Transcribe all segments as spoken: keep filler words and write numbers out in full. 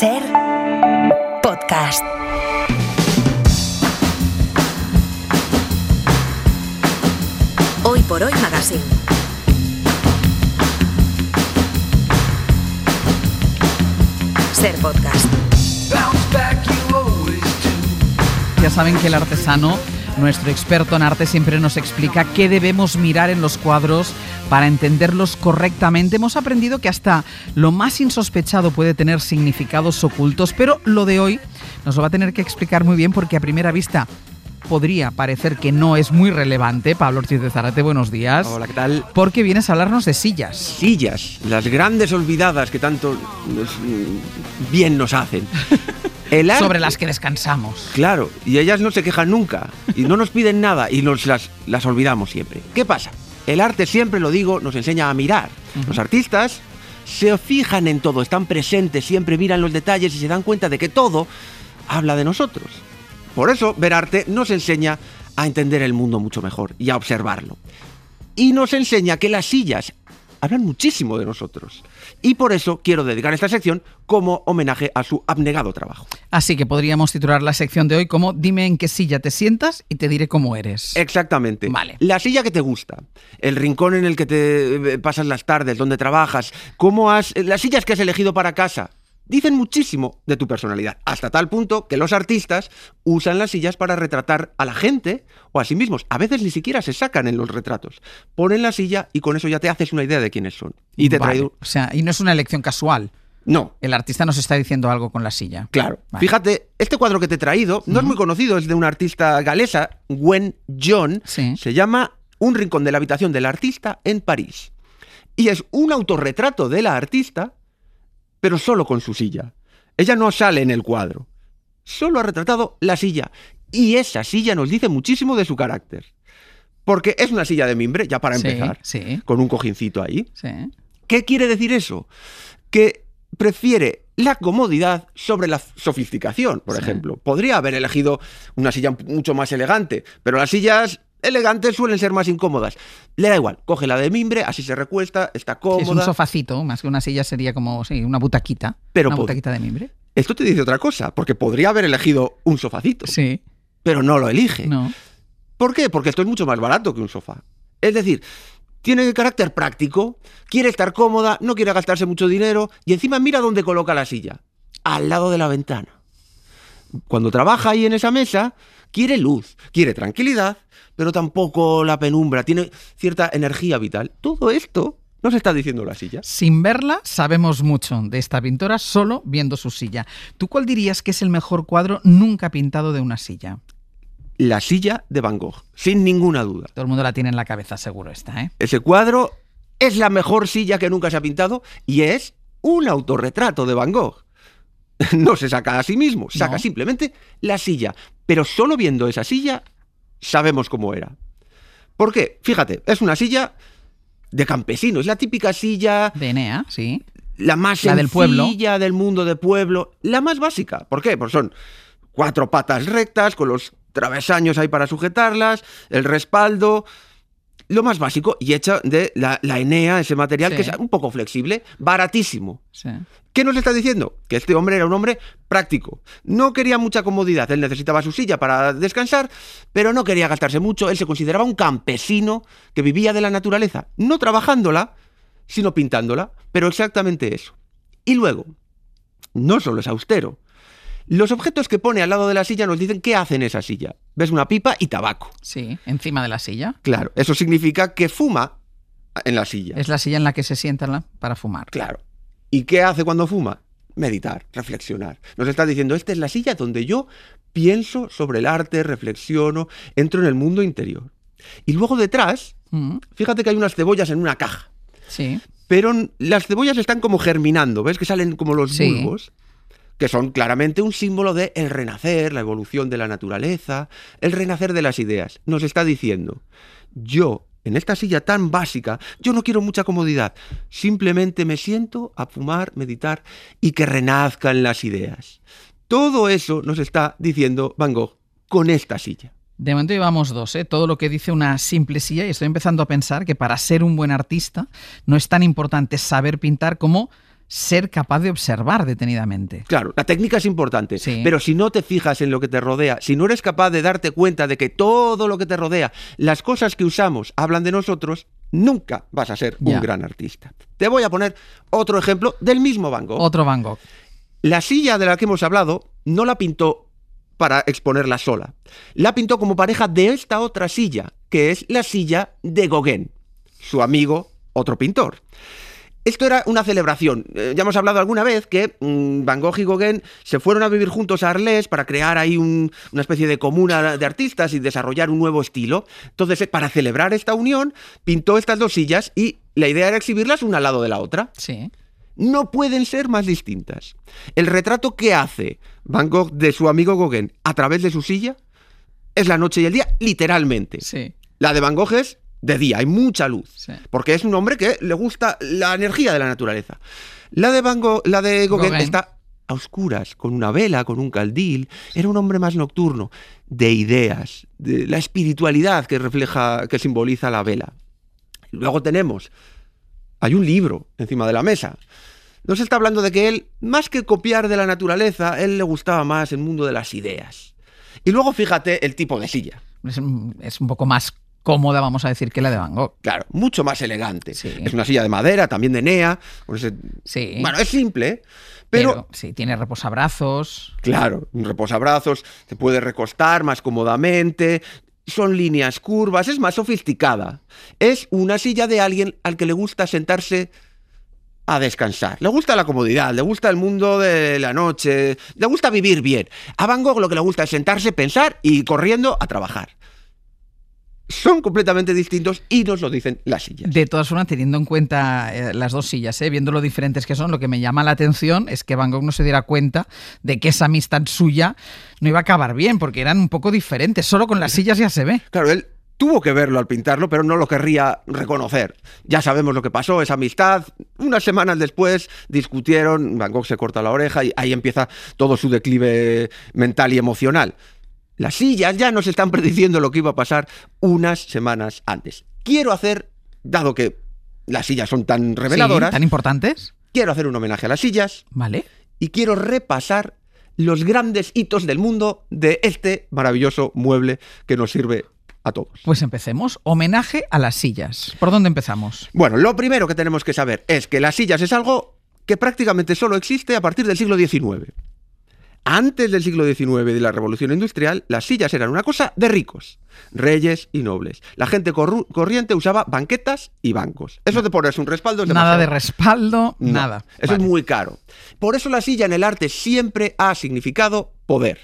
Ser podcast. Hoy por Hoy Magazine. Ser podcast. Ya saben que el artesano, nuestro experto en arte, siempre nos explica qué debemos mirar en los cuadros para entenderlos correctamente. Hemos aprendido que hasta lo más insospechado puede tener significados ocultos, pero lo de hoy nos lo va a tener que explicar muy bien porque a primera vista podría parecer que no es muy relevante. Pablo Ortiz de Zárate, buenos días. Hola, ¿qué tal? Porque vienes a hablarnos de sillas. Sillas, las grandes olvidadas que tanto nos, bien nos hacen. El arte, sobre las que descansamos. Claro, y ellas no se quejan nunca, y no nos piden nada, y nos las, las olvidamos siempre. ¿Qué pasa? El arte, siempre lo digo, nos enseña a mirar. Uh-huh. Los artistas se fijan en todo, están presentes, siempre miran los detalles y se dan cuenta de que todo habla de nosotros. Por eso, ver arte nos enseña a entender el mundo mucho mejor y a observarlo. Y nos enseña que las sillas hablan muchísimo de nosotros. Y por eso quiero dedicar esta sección como homenaje a su abnegado trabajo. Así que podríamos titular la sección de hoy como Dime en qué silla te sientas y te diré cómo eres. Exactamente. Vale. La silla que te gusta, el rincón en el que te pasas las tardes, donde trabajas, cómo has, las sillas que has elegido para casa, dicen muchísimo de tu personalidad, hasta tal punto que los artistas usan las sillas para retratar a la gente o a sí mismos. A veces ni siquiera se sacan en los retratos. Ponen la silla y con eso ya te haces una idea de quiénes son. Y te vale. trae... O sea, y no es una elección casual. No. El artista nos está diciendo algo con la silla. Claro. Vale. Fíjate, este cuadro que te he traído no uh-huh. es muy conocido, es de una artista galesa, Gwen John. Sí. Se llama Un rincón de la habitación del artista en París. Y es un autorretrato de la artista, pero solo con su silla. Ella no sale en el cuadro. Solo ha retratado la silla. Y esa silla nos dice muchísimo de su carácter. Porque es una silla de mimbre, ya para empezar, sí, sí. con un cojincito ahí. Sí. ¿Qué quiere decir eso? Que prefiere la comodidad sobre la sofisticación, por sí. ejemplo. Podría haber elegido una silla mucho más elegante, pero las sillas elegantes suelen ser más incómodas. Le da igual, coge la de mimbre, así se recuesta, está cómoda. Sí, es un sofacito, más que una silla sería como sí, una butaquita. Pero una pod- butaquita de mimbre. Esto te dice otra cosa, porque podría haber elegido un sofacito. Sí. Pero no lo elige. No. ¿Por qué? Porque esto es mucho más barato que un sofá. Es decir, tiene carácter práctico, quiere estar cómoda, no quiere gastarse mucho dinero y encima mira dónde coloca la silla. Al lado de la ventana. Cuando trabaja ahí en esa mesa, quiere luz, quiere tranquilidad, pero tampoco la penumbra, tiene cierta energía vital. Todo esto nos está diciendo la silla. Sin verla, sabemos mucho de esta pintora solo viendo su silla. ¿Tú cuál dirías que es el mejor cuadro nunca pintado de una silla? La silla de Van Gogh, sin ninguna duda. Todo el mundo la tiene en la cabeza, seguro esta, ¿eh? Ese cuadro es la mejor silla que nunca se ha pintado y es un autorretrato de Van Gogh. No se saca a sí mismo, saca no. simplemente la silla. Pero solo viendo esa silla sabemos cómo era. ¿Por qué? Fíjate, es una silla de campesino, es la típica silla... De Enea, sí. La más la sencilla del pueblo. del mundo de pueblo, la más básica. ¿Por qué? Pues son cuatro patas rectas, con los travesaños ahí para sujetarlas, el respaldo... Lo más básico, y hecha de la, la Enea, ese material sí. que es un poco flexible, baratísimo. Sí. ¿Qué nos está diciendo? Que este hombre era un hombre práctico. No quería mucha comodidad, él necesitaba su silla para descansar, pero no quería gastarse mucho. Él se consideraba un campesino que vivía de la naturaleza, no trabajándola, sino pintándola, pero exactamente eso. Y luego, no solo es austero. Los objetos que pone al lado de la silla nos dicen qué hace en esa silla. ¿Ves? Una pipa y tabaco. Sí, encima de la silla. Claro, eso significa que fuma en la silla. Es la silla en la que se sienta para fumar. Claro. ¿Y qué hace cuando fuma? Meditar, reflexionar. Nos está diciendo, esta es la silla donde yo pienso sobre el arte, reflexiono, entro en el mundo interior. Y luego detrás, mm. fíjate que hay unas cebollas en una caja. Sí. Pero las cebollas están como germinando, ¿ves? Que salen como los sí. bulbos. Que son claramente un símbolo de el renacer, la evolución de la naturaleza, el renacer de las ideas. Nos está diciendo, yo, en esta silla tan básica, yo no quiero mucha comodidad, simplemente me siento a fumar, meditar y que renazcan las ideas. Todo eso nos está diciendo Van Gogh con esta silla. De momento llevamos dos, ¿eh? Todo lo que dice una simple silla, y estoy empezando a pensar que para ser un buen artista no es tan importante saber pintar como ser capaz de observar detenidamente. Claro, la técnica es importante, Sí. pero si no te fijas en lo que te rodea, si no eres capaz de darte cuenta de que todo lo que te rodea, las cosas que usamos, hablan de nosotros, nunca vas a ser Ya. un gran artista. Te voy a poner otro ejemplo del mismo Van Gogh. Otro Van Gogh. La silla de la que hemos hablado no la pintó para exponerla sola. La pintó como pareja de esta otra silla, que es la silla de Gauguin, su amigo, otro pintor. Esto era una celebración. Eh, ya hemos hablado alguna vez que mmm, Van Gogh y Gauguin se fueron a vivir juntos a Arles para crear ahí un, una especie de comuna de artistas y desarrollar un nuevo estilo. Entonces, eh, para celebrar esta unión, pintó estas dos sillas y la idea era exhibirlas una al lado de la otra. Sí. No pueden ser más distintas. El retrato que hace Van Gogh de su amigo Gauguin a través de su silla es la noche y el día, literalmente. Sí. La de Van Gogh es de día, hay mucha luz, Sí. porque es un hombre que le gusta la energía de la naturaleza. La de Van Gogh, la de Gauguin, Gauguin. está a oscuras, con una vela, con un candil. Era un hombre más nocturno, de ideas, de la espiritualidad que refleja, que simboliza la vela. Luego tenemos, hay un libro encima de la mesa. Nos está hablando de que él, más que copiar de la naturaleza, él le gustaba más el mundo de las ideas. Y luego fíjate el tipo de silla. Es, un- es un poco más cómoda, vamos a decir, que la de Van Gogh. Claro, mucho más elegante. Sí. Es una silla de madera, también de Nea. con ese- Sí. Bueno, es simple, pero, Pero, sí, tiene reposabrazos. claro, un reposabrazos, se puede recostar más cómodamente, son líneas curvas, es más sofisticada. Es una silla de alguien al que le gusta sentarse a descansar. Le gusta la comodidad, le gusta el mundo de la noche, le gusta vivir bien. A Van Gogh lo que le gusta es sentarse, pensar y corriendo a trabajar. Son completamente distintos y nos lo dicen las sillas. De todas formas, teniendo en cuenta eh, las dos sillas, ¿eh? Viendo lo diferentes que son, lo que me llama la atención es que Van Gogh no se diera cuenta de que esa amistad suya no iba a acabar bien, porque eran un poco diferentes. Solo con las sillas ya se ve. Claro, él tuvo que verlo al pintarlo, pero no lo querría reconocer. Ya sabemos lo que pasó, esa amistad. Unas semanas después discutieron, Van Gogh se corta la oreja y ahí empieza todo su declive mental y emocional. Las sillas ya nos están prediciendo lo que iba a pasar unas semanas antes. Quiero hacer, dado que las sillas son tan reveladoras, Sí, tan importantes. quiero hacer un homenaje a las sillas Vale. y quiero repasar los grandes hitos del mundo de este maravilloso mueble que nos sirve a todos. Pues empecemos. Homenaje a las sillas. ¿Por dónde empezamos? Bueno, lo primero que tenemos que saber es que las sillas es algo que prácticamente solo existe a partir del siglo diecinueve. Antes del siglo diecinueve y de la Revolución Industrial, las sillas eran una cosa de ricos, reyes y nobles. La gente corru- corriente usaba banquetas y bancos. Eso de ponerse un respaldo es Nada demasiado. de respaldo, No, nada. Eso Vale. es muy caro. Por eso la silla en el arte siempre ha significado poder.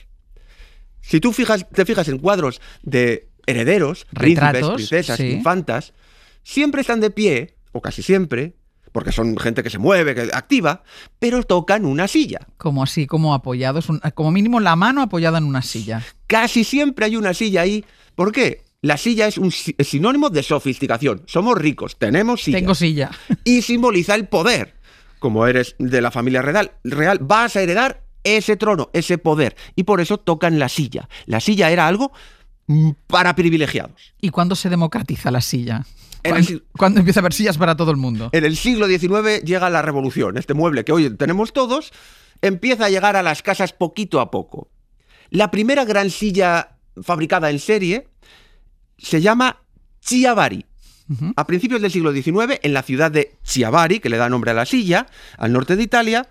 Si tú fijas, te fijas en cuadros de herederos, príncipes, Retratos, princesas, sí. infantas, siempre están de pie, o casi siempre, porque son gente que se mueve, que activa, pero tocan una silla. Como así, como apoyados, un- como mínimo la mano apoyada en una silla. Casi siempre hay una silla ahí. ¿Por qué? La silla es un si- es sinónimo de sofisticación. Somos ricos, tenemos silla. Tengo silla. Y simboliza el poder. Como eres de la familia real, real, vas a heredar ese trono, ese poder. Y por eso tocan la silla. La silla era algo mm, para privilegiados. ¿Y cuándo se democratiza la silla? En el ¿Cuándo, sig- cuándo empieza a haber sillas para todo el mundo? En el siglo diecinueve llega la revolución. Este mueble que hoy tenemos todos empieza a llegar a las casas poquito a poco. La primera gran silla fabricada en serie se llama Chiavari. Ujú. A principios del siglo diecinueve, en la ciudad de Chiavari, que le da nombre a la silla, al norte de Italia,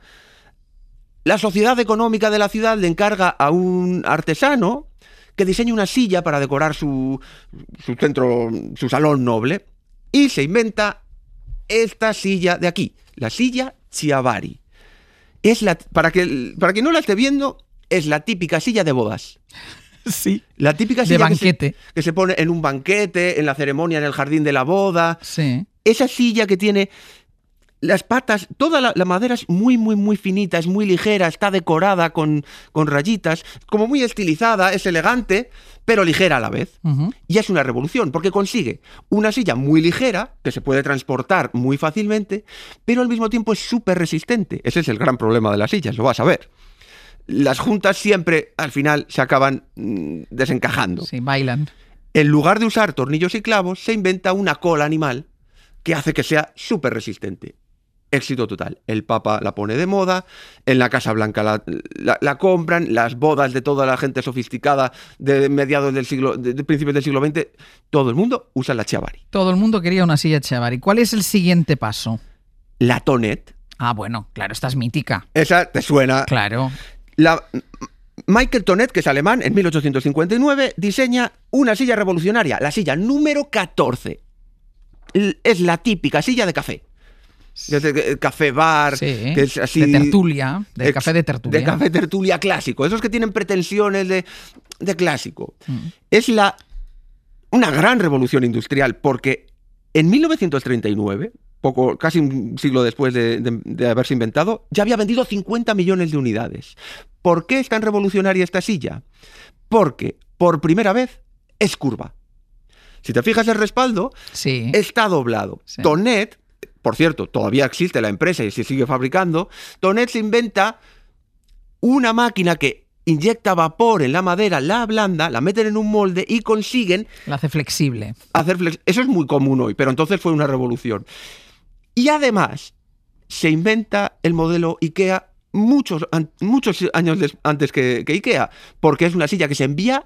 la sociedad económica de la ciudad le encarga a un artesano que diseñe una silla para decorar su, su centro, su salón noble, y se inventa esta silla de aquí, la silla Chiavari. Es la, para, que, para quien no la esté viendo, es la típica silla de bodas. Sí. La típica De silla que se, banquete. que se pone en un banquete, en la ceremonia, en el jardín de la boda. Sí. Esa silla que tiene las patas, toda la, la madera es muy, muy, muy finita, es muy ligera, está decorada con, con rayitas, como muy estilizada, es elegante, pero ligera a la vez. Ujú. Y es una revolución, porque consigue una silla muy ligera, que se puede transportar muy fácilmente, pero al mismo tiempo es súper resistente. Ese es el gran problema de las sillas, lo vas a ver. Las juntas siempre, al final, se acaban mm, desencajando. Sí, bailan. En lugar de usar tornillos y clavos, se inventa una cola animal que hace que sea súper resistente. éxito total. El Papa la pone de moda, en la Casa Blanca la, la, la compran, las bodas de toda la gente sofisticada de mediados del siglo, de, de principios del siglo veinte, todo el mundo usa la Chiavari. Todo el mundo quería una silla Chiavari. ¿Cuál es el siguiente paso? La Tonet. Ah, bueno, claro, esta es mítica. Esa te suena. Claro. La... Michael Tonet, que es alemán, en mil ochocientos cincuenta y nueve diseña una silla revolucionaria, la silla número catorce. Es la típica silla de café. El café bar, sí, que es así, de tertulia, de café de tertulia. De café tertulia clásico, esos que tienen pretensiones de, de clásico. Mm. Es la, una gran revolución industrial, porque en mil novecientos treinta y nueve, poco, casi un siglo después de, de, de haberse inventado, ya había vendido cincuenta millones de unidades. ¿Por qué es tan revolucionaria esta silla? Porque, por primera vez, es curva. Si te fijas el respaldo, sí. está doblado. Sí. Tonet, por cierto, todavía existe la empresa y se sigue fabricando, Tonet se inventa una máquina que inyecta vapor en la madera, la ablanda, la meten en un molde y consiguen... La hace flexible. Hacer flex- Eso es muy común hoy, pero entonces fue una revolución. Y además, se inventa el modelo IKEA muchos, an- muchos años des- antes que, que IKEA, porque es una silla que se envía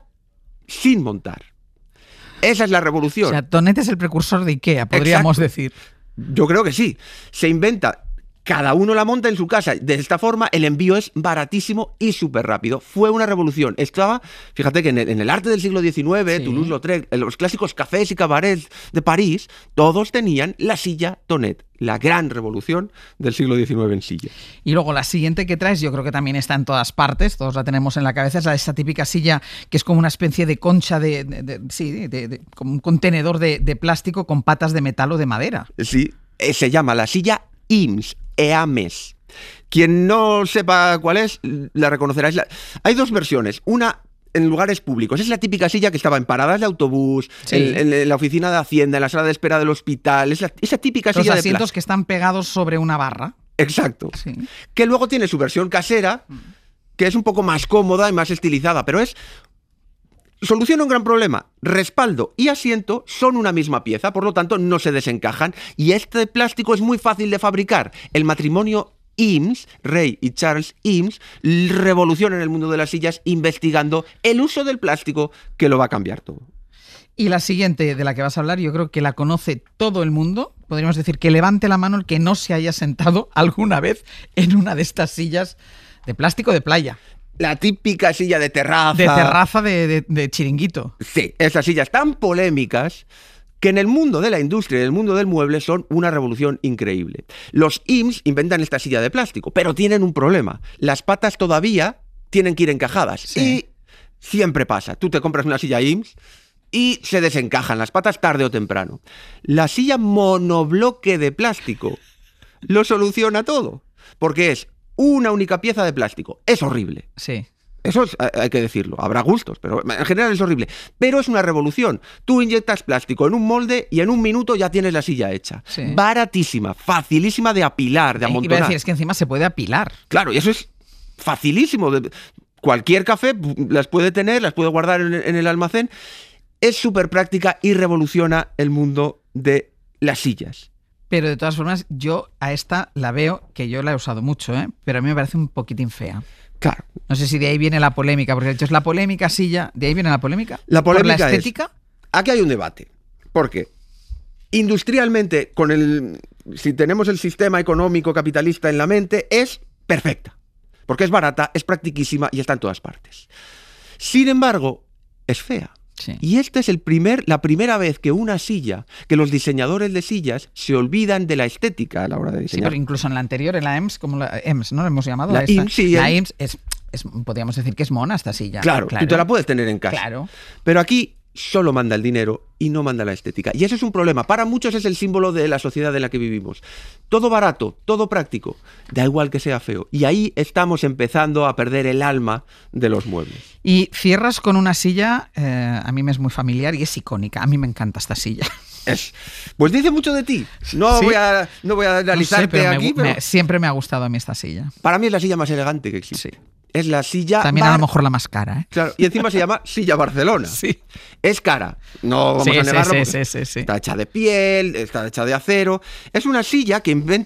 sin montar. Esa es la revolución. O sea, Tonet es el precursor de IKEA, podríamos Exacto. decir. Yo creo que sí. Se inventa, cada uno la monta en su casa. De esta forma, el envío es baratísimo y súper rápido. Fue una revolución. Estaba, fíjate que en el, en el arte del siglo diecinueve, sí. Toulouse-Lautrec, los clásicos cafés y cabarets de París, todos tenían la silla Tonet. La gran revolución del siglo diecinueve en silla. Y luego la siguiente que traes, yo creo que también está en todas partes, todos la tenemos en la cabeza, es la de esta típica silla que es como una especie de concha, de, de, de sí, de, de, como un contenedor de, de plástico con patas de metal o de madera. Sí, se llama la silla E A M S, E A M S. Quien no sepa cuál es, la reconocerá. Es la... Hay dos versiones, una en lugares públicos. Es la típica silla que estaba en paradas de autobús, sí. en, en la oficina de Hacienda, en la sala de espera del hospital. Es la, esa típica Los silla de asientos plástico que están pegados sobre una barra. Exacto. Sí. Que luego tiene su versión casera, que es un poco más cómoda y más estilizada, pero es... Soluciona un gran problema. Respaldo y asiento son una misma pieza, por lo tanto no se desencajan. Y este plástico es muy fácil de fabricar. El matrimonio Eames, Ray y Charles Eames, revolucionan el mundo de las sillas investigando el uso del plástico que lo va a cambiar todo. Y la siguiente de la que vas a hablar, yo creo que la conoce todo el mundo. Podríamos decir que levante la mano el que no se haya sentado alguna vez en una de estas sillas de plástico de playa. La típica silla de terraza. De terraza de, de, de chiringuito. Sí, esas sillas tan polémicas que en el mundo de la industria y en el mundo del mueble son una revolución increíble. Los Eames inventan esta silla de plástico, pero tienen un problema. Las patas todavía tienen que ir encajadas. Sí. Y siempre pasa. Tú te compras una silla Eames y se desencajan las patas tarde o temprano. La silla monobloque de plástico lo soluciona todo, porque es una única pieza de plástico. Es horrible. Sí. Eso es, hay que decirlo. Habrá gustos, pero en general es horrible. Pero es una revolución. Tú inyectas plástico en un molde y en un minuto ya tienes la silla hecha. Sí. Baratísima, facilísima de apilar, de amontonar. Iba a decir, es que encima se puede apilar. Claro, y eso es facilísimo. Cualquier café las puede tener, las puede guardar en, en el almacén. Es súper práctica y revoluciona el mundo de las sillas. Pero de todas formas, yo a esta la veo, que yo la he usado mucho, ¿eh? Pero a mí me parece un poquitín fea. Claro. No sé si de ahí viene la polémica, porque de hecho es la polémica silla, ¿de ahí viene la polémica? La polémica ¿Por la estética? Es, aquí hay un debate, porque industrialmente, con el, si tenemos el sistema económico capitalista en la mente, es perfecta, porque es barata, es practiquísima y está en todas partes. Sin embargo, es fea. Sí. Y esta es el primer, la primera vez que una silla, que los diseñadores de sillas se olvidan de la estética a la hora de diseñar. Sí, pero incluso en la anterior, en la E M S, como la E M S, ¿no? La hemos llamado. La E M S, sí. La E M S es, es, podríamos decir que es mona esta silla. Claro, claro, tú te la puedes tener en casa. Claro. Pero aquí solo manda el dinero y no manda la estética. Y eso es un problema. Para muchos es el símbolo de la sociedad en la que vivimos. Todo barato, todo práctico, da igual que sea feo. Y ahí estamos empezando a perder el alma de los muebles. Y cierras con una silla, eh, a mí me es muy familiar y es icónica. A mí me encanta esta silla. Es, pues dice mucho de ti. No, ¿sí? voy, a, no voy a analizarte no sé, pero aquí, me, pero... Me, siempre me ha gustado a mí esta silla. Para mí es la silla más elegante que existe. Sí. Es la silla... También bar... a lo mejor la más cara, ¿eh? Claro, y encima se llama Silla Barcelona. Sí. Es cara, no vamos sí, a negarlo. Sí, sí, sí, sí. Está hecha de piel, está hecha de acero. Es una silla que inventa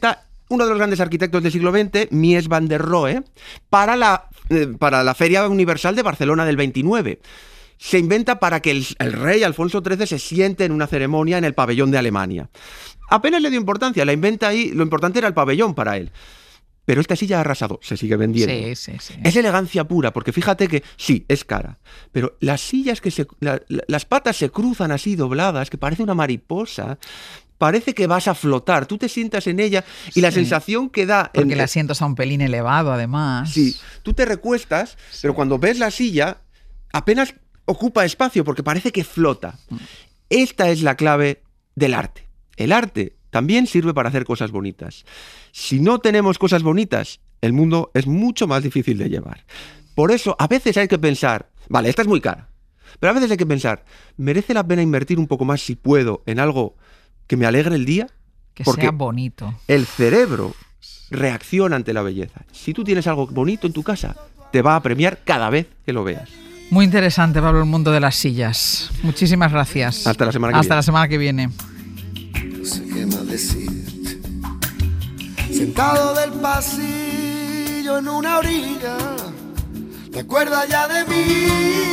uno de los grandes arquitectos del siglo veinte, Mies van der Rohe, para la, eh, para la Feria Universal de Barcelona del veintinueve. Se inventa para que el, el rey Alfonso trece se siente en una ceremonia en el pabellón de Alemania. Apenas le dio importancia, la inventa ahí, lo importante era el pabellón para él. Pero esta silla ha arrasado, se sigue vendiendo. Sí, sí, sí. Es elegancia pura, porque fíjate que sí, es cara, pero las sillas que se... La, la, las patas se cruzan así dobladas, que parece una mariposa, parece que vas a flotar, tú te sientas en ella y sí, la sensación que da... Porque en, el asiento es a un pelín elevado, además. Sí, tú te recuestas, sí, pero cuando ves la silla, apenas ocupa espacio, porque parece que flota. Esta es la clave del arte. El arte también sirve para hacer cosas bonitas. Si no tenemos cosas bonitas, el mundo es mucho más difícil de llevar. Por eso, a veces hay que pensar, vale, esta es muy cara, pero a veces hay que pensar, ¿merece la pena invertir un poco más, si puedo, en algo que me alegre el día? Que Porque sea bonito. El cerebro reacciona ante la belleza. Si tú tienes algo bonito en tu casa, te va a premiar cada vez que lo veas. Muy interesante, Pablo, el mundo de las sillas. Muchísimas gracias. Hasta la semana que Hasta viene. la semana que viene. No sé qué más decirte. Sentado del pasillo en una orilla, ¿te acuerdas ya de mí?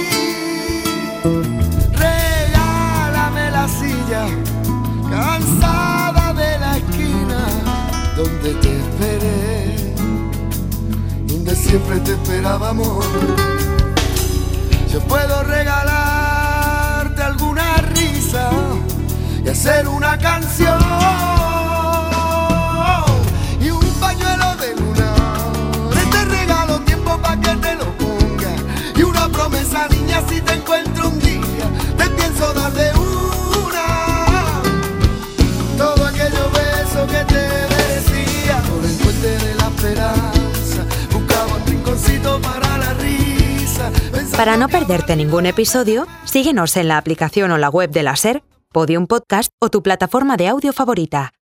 Regálame la silla, cansada de la esquina donde te esperé, donde siempre te esperábamos. Yo puedo regalarte alguna risa y hacer una canción y un pañuelo de luna. Te regalo tiempo para que te lo ponga y una promesa, niña, si te encuentro un día te pienso dar de una todo aquello beso que te decía por el puente de la esperanza. Buscaba un rinconcito para la risa. Para no perderte ningún episodio, síguenos en la aplicación o la web de la SER, Podium Podcast o tu plataforma de audio favorita.